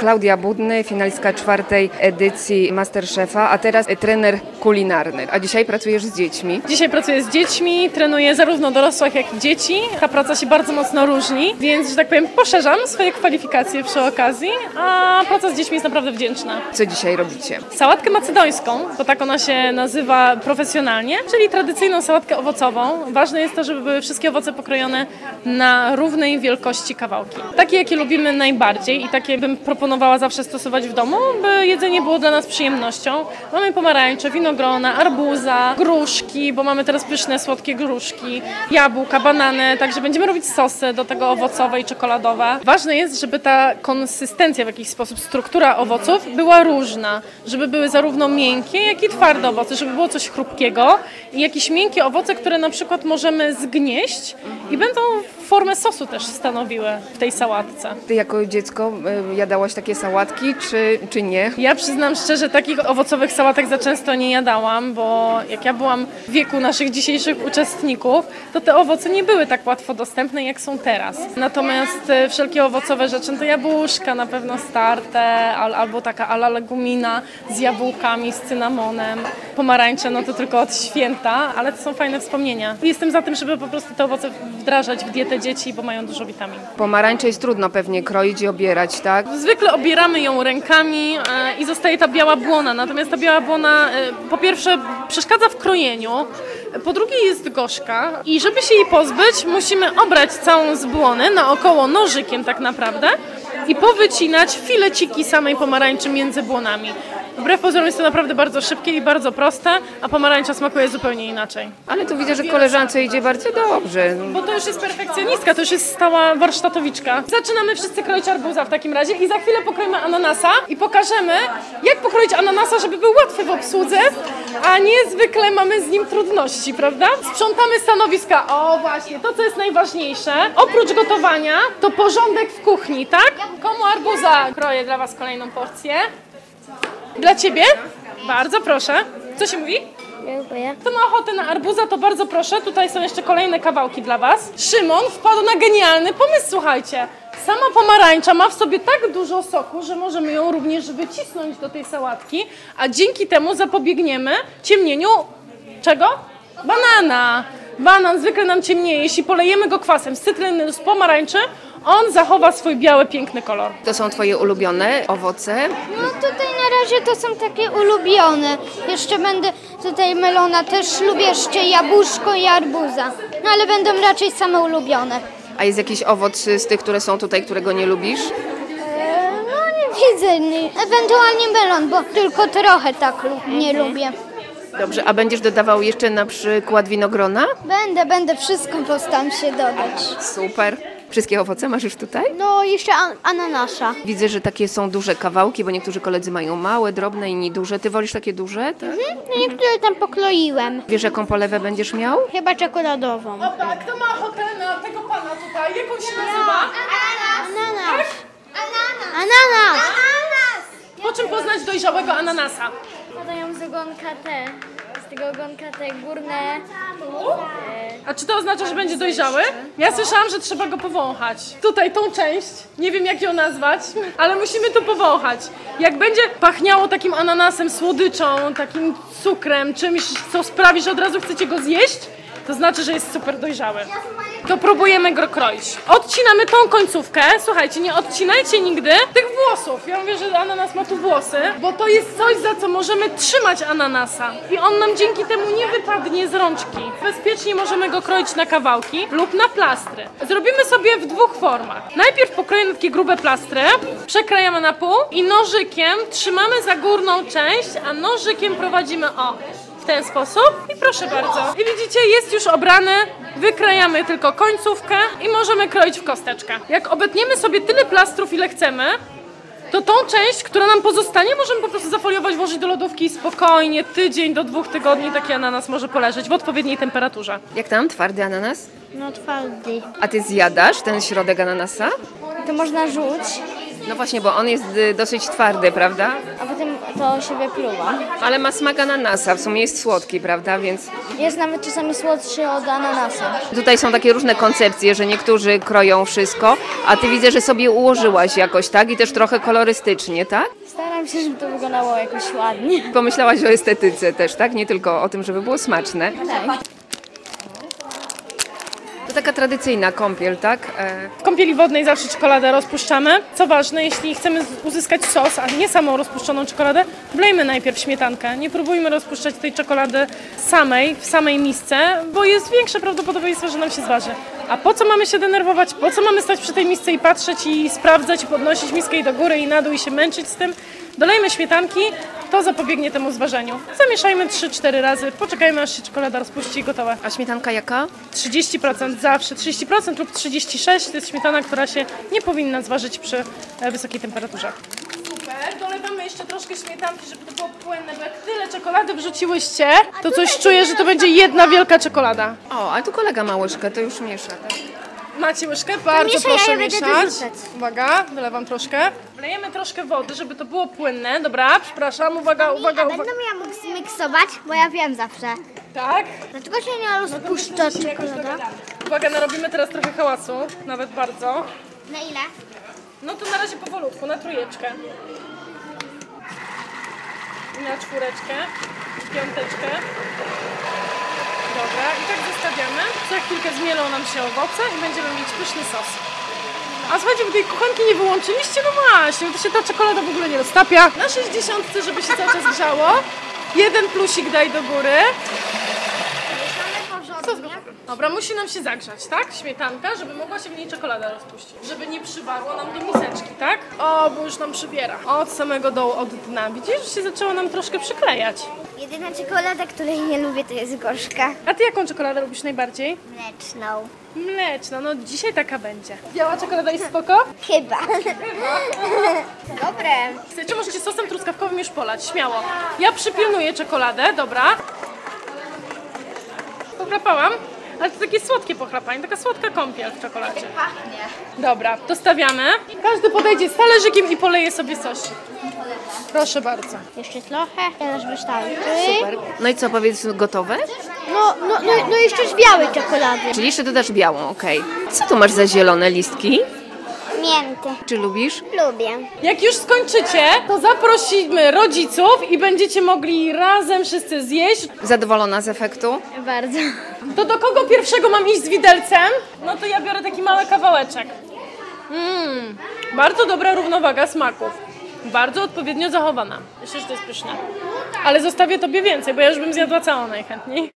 Klaudia Budny, finalistka 4. edycji MasterChefa, a teraz trener kulinarny. A dzisiaj pracujesz z dziećmi? Dzisiaj pracuję z dziećmi, trenuję zarówno dorosłych, jak i dzieci. Ta praca się bardzo mocno różni, więc, że tak powiem, poszerzam swoje kwalifikacje przy okazji, a praca z dziećmi jest naprawdę wdzięczna. Co dzisiaj robicie? Sałatkę macedońską, bo tak ona się nazywa profesjonalnie, czyli tradycyjną sałatkę owocową. Ważne jest to, żeby były wszystkie owoce pokrojone na równej wielkości kawałki. Takie, jakie lubimy najbardziej i takie bym proponowała zawsze stosować w domu, by jedzenie było dla nas przyjemnością. Mamy pomarańcze, winogrona, arbuza, gruszki, bo mamy teraz pyszne, słodkie gruszki, jabłka, banany, także będziemy robić sosy do tego owocowe i czekoladowe. Ważne jest, żeby ta konsystencja, w jakiś sposób struktura owoców była różna, żeby były zarówno miękkie, jak i twarde owoce, żeby było coś chrupkiego i jakieś miękkie owoce, które na przykład możemy zgnieść i będą formę sosu też stanowiły w tej sałatce. Ty jako dziecko jadałaś takie sałatki, czy nie? Ja przyznam szczerze, takich owocowych sałatek za często nie jadałam, bo jak ja byłam w wieku naszych dzisiejszych uczestników, to te owoce nie były tak łatwo dostępne, jak są teraz. Natomiast wszelkie owocowe rzeczy, to jabłuszka na pewno starte, albo taka ala legumina z jabłkami, z cynamonem, pomarańcze, no to tylko od święta, ale to są fajne wspomnienia. I jestem za tym, żeby po prostu te owoce wdrażać w dietę dzieci, bo mają dużo witamin. Pomarańcze jest trudno pewnie kroić i obierać, tak? Zwykle obieramy ją rękami i zostaje ta biała błona, natomiast ta biała błona po pierwsze przeszkadza w krojeniu, po drugie jest gorzka i żeby się jej pozbyć, musimy obrać całą z błony naokoło nożykiem tak naprawdę i powycinać fileciki samej pomarańczy między błonami. Wbrew pozorom jest to naprawdę bardzo szybkie i bardzo proste, a pomarańcza smakuje zupełnie inaczej. Ale tu widzę, że koleżance idzie bardzo dobrze. Bo to już jest perfekcjonistka, to już jest stała warsztatowiczka. Zaczynamy wszyscy kroić arbuza w takim razie i za chwilę pokroimy ananasa i pokażemy, jak pokroić ananasa, żeby był łatwy w obsłudze, a niezwykle mamy z nim trudności, prawda? Sprzątamy stanowiska. O właśnie, to co jest najważniejsze. Oprócz gotowania, to porządek w kuchni, tak? Komu arbuza? Kroję dla Was kolejną porcję. Dla Ciebie? Bardzo proszę. Co się mówi? Dziękuję. Kto ma ochotę na arbuza, to bardzo proszę. Tutaj są jeszcze kolejne kawałki dla Was. Szymon wpadł na genialny pomysł, słuchajcie. Sama pomarańcza ma w sobie tak dużo soku, że możemy ją również wycisnąć do tej sałatki, a dzięki temu zapobiegniemy ciemnieniu czego? Banana. Banan zwykle nam ciemnieje. Jeśli polejemy go kwasem z cytryny, z pomarańczy, on zachowa swój biały, piękny kolor. To są Twoje ulubione owoce? No tutaj na razie to są takie ulubione. Jeszcze będę tutaj melona, też lubię jeszcze jabłuszko i arbuza. No ale będą raczej same ulubione. A jest jakiś owoc z tych, które są tutaj, którego nie lubisz? No nie widzę, ewentualnie melon, bo tylko trochę tak nie lubię. Dobrze, a będziesz dodawał jeszcze na przykład winogrona? Będę wszystko postaram się dodać. Super. Wszystkie owoce masz już tutaj? No jeszcze ananasa. Widzę, że takie są duże kawałki, bo niektórzy koledzy mają małe, drobne, inni duże. Ty wolisz takie duże? Tak? No niektóre tam pokroiłem. Wiesz, jaką polewę będziesz miał? Chyba czekoladową. Opa, kto ma ochotę na tego pana tutaj? Jak on się nazywa? Ananas. Ananas. Po czym poznać dojrzałego ananasa? Podają z ogonka z tego ogonka te górne. A czy to oznacza, że będzie dojrzały? Ja słyszałam, że trzeba go powąchać. Tutaj tą część, nie wiem jak ją nazwać, ale musimy to powąchać. Jak będzie pachniało takim ananasem, słodyczą, takim cukrem, czymś, co sprawi, że od razu chcecie go zjeść, to znaczy, że jest super dojrzały. To próbujemy go kroić. Odcinamy tą końcówkę. Słuchajcie, nie odcinajcie nigdy tych włosów. Ja mówię, że ananas ma tu włosy, bo to jest coś, za co możemy trzymać ananasa. I on nam dzięki temu nie wypadnie z rączki. Bezpiecznie możemy go kroić na kawałki lub na plastry. Zrobimy sobie w dwóch formach. Najpierw pokroimy takie grube plastry, przekrajamy na pół i nożykiem trzymamy za górną część, a nożykiem prowadzimy w ten sposób i proszę bardzo. I widzicie, jest już obrany, wykrajamy tylko końcówkę i możemy kroić w kosteczkę. Jak obetniemy sobie tyle plastrów, ile chcemy, to tą część, która nam pozostanie, możemy po prostu zafoliować, włożyć do lodówki i spokojnie tydzień do 2 tygodni taki ananas może poleżeć w odpowiedniej temperaturze. Jak tam? Twardy ananas? No twardy. A ty zjadasz ten środek ananasa? To można rzuć. No właśnie, bo on jest dosyć twardy, prawda? A potem to się wypluwa. Ale ma smak ananasa, w sumie jest słodki, prawda? Więc Jest nawet czasami słodszy od ananasa. tutaj są takie różne koncepcje, że niektórzy kroją wszystko, a ty widzę, że sobie ułożyłaś jakoś, tak? I też trochę kolorystycznie, tak? Staram się, żeby to wyglądało jakoś ładnie. Pomyślałaś o estetyce też, tak? Nie tylko o tym, żeby było smaczne. Tak. To taka tradycyjna kąpiel, tak? W kąpieli wodnej zawsze czekoladę rozpuszczamy. Co ważne, jeśli chcemy uzyskać sos, a nie samą rozpuszczoną czekoladę, wlejmy najpierw śmietankę. Nie próbujmy rozpuszczać tej czekolady w samej misce, bo jest większe prawdopodobieństwo, że nam się zważy. A po co mamy się denerwować? Po co mamy stać przy tej misce i patrzeć i sprawdzać i podnosić miskę i do góry i na dół i się męczyć z tym? Dolejmy śmietanki, to zapobiegnie temu zważeniu. Zamieszajmy 3-4 razy, poczekajmy aż się czekolada rozpuści i gotowe. A śmietanka jaka? 30% zawsze, 30% lub 36% to jest śmietana, która się nie powinna zważyć przy wysokiej temperaturze. Super, dolewamy jeszcze troszkę śmietanki, żeby to było płynne, bo jak tyle czekolady wrzuciłyście, to coś czuję, że to będzie jedna wielka czekolada. O, a tu kolega ma łyżkę, to już miesza, tak? Macie łyżkę? Bardzo mieszaj, proszę ja będę mieszać. dorzucać. Uwaga, wylewam troszkę. Wlejemy troszkę wody, żeby to było płynne. Dobra, przepraszam, uwaga. Będę miała zmiksować, bo ja wiem zawsze. Tak. Dlaczego się nie rozpuszcza Jakoś czekolada? dogadamy. Uwaga, narobimy teraz trochę hałasu, nawet bardzo. Na ile? No to na razie powolutku, na trójeczkę. I na czwóreczkę, i piąteczkę. Dobra, i tak zostawiamy. Za chwilkę zmielą nam się owoce i będziemy mieć pyszny sos. A słuchajcie, bo tej kuchenki nie wyłączyliście? No właśnie, bo to się ta czekolada w ogóle nie roztapia. Na 60, żeby się cały czas grzało. Jeden plusik daj do góry. Dobra, musi nam się zagrzać, tak? Śmietanka, żeby mogła się w niej czekolada rozpuścić. Żeby nie przywarło nam do miseczki, tak? O, bo już nam przybiera. Od samego dołu, od dna. Widzisz, że się zaczęło nam troszkę przyklejać. Jedyna czekolada, której nie lubię, to jest gorzka. A ty jaką czekoladę lubisz najbardziej? Mleczną. Mleczna, no dzisiaj taka będzie. Biała czekolada jest spoko? Chyba. Dobre. Chcecie, możecie sosem truskawkowym już polać, śmiało. Ja przypilnuję czekoladę, dobra. Pochlapałam, ale to takie słodkie pochlapanie, taka słodka kąpiel w czekoladzie. Pachnie. Dobra, to stawiamy. Każdy podejdzie z talerzykiem i poleje sobie sosik. Proszę bardzo. Jeszcze trochę, teraz wystarczy. Super. No i co, powiedz, gotowe? No jeszcze z białej czekolady. Czyli jeszcze dodasz białą, okej. Co tu masz za zielone listki? Mięty. Czy lubisz? Lubię. Jak już skończycie, to zaprosimy rodziców i będziecie mogli razem wszyscy zjeść. Zadowolona z efektu? Bardzo. To do kogo pierwszego mam iść z widelcem? No to ja biorę taki mały kawałeczek. Bardzo dobra równowaga smaków. Bardzo odpowiednio zachowana. Myślę, że to jest pyszne. Ale zostawię tobie więcej, bo ja już bym zjadła całą najchętniej.